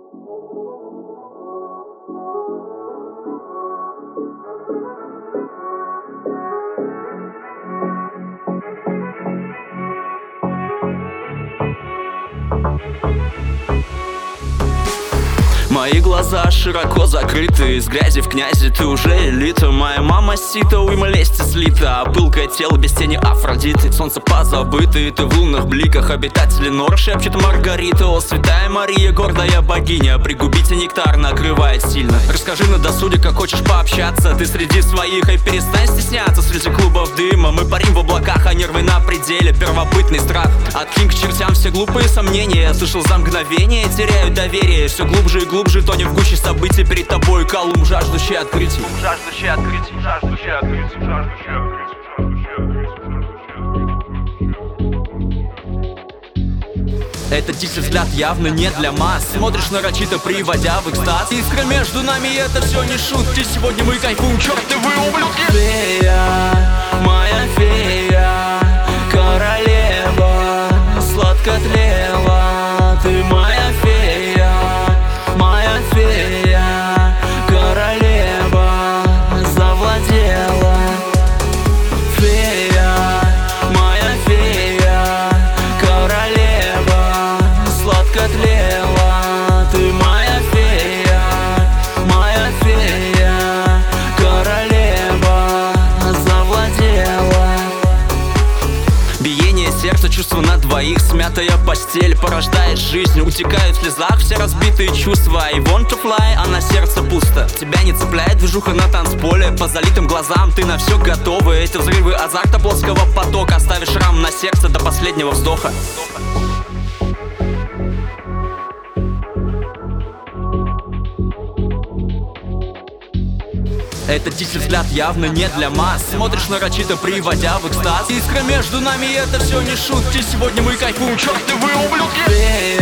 Мои глаза широко закрыты, из грязи в князи ты уже элита. Моя мама сита, уйма лести слита, а пылкое тело без тени Афродиты. Солнце позабыто, ты в лунных бликах, обитатели нор шепчет Маргарита. О, святая Мария, гордая богиня, пригубите нектар, накрывает сильно. Расскажи на досуге, как хочешь пообщаться, ты среди своих, и перестань стесняться. Среди клубов дыма мы парим в облаках, а нервы на пределе, первобытный страх. Откинь к чертям все глупые сомнения, слышал за мгновение, теряю доверие. Все глубже и глубже тонем в гуще событий, перед тобой Колумб, жаждущий открытий. Жаждущий открытий, жаждущий открытий, жаждущий открытий, Этот дикий взгляд явно не для масс. Смотришь нарочито, приводя в экстаз. Искра между нами, это все не шутки. Сегодня мы кайфуем, чертовы ублюдки. Фея, моя фея, королева, сладко тлела. Ты моя фея, моя фея, королева, завладела. Фея, моя фея, королева, сладко тлела. Ты моя фея, королева, завладела. Биение сердца, чувства на двоих, смятая постель порождает жизнь. Утекают в слезах все разбитые чувства. I want to fly, а на сердце пусто. Тебя не цепляет движуха на танцполе. По залитым глазам ты на все готова. Эти взрывы азарта плоского потока. Оставишь шрам на сердце до последнего вздоха. Этот дикий взгляд явно не для масс. Смотришь нарочито, приводя в экстаз. Искра между нами, это все не шутки. Сегодня мы кайфуем, чертовы ублюдки.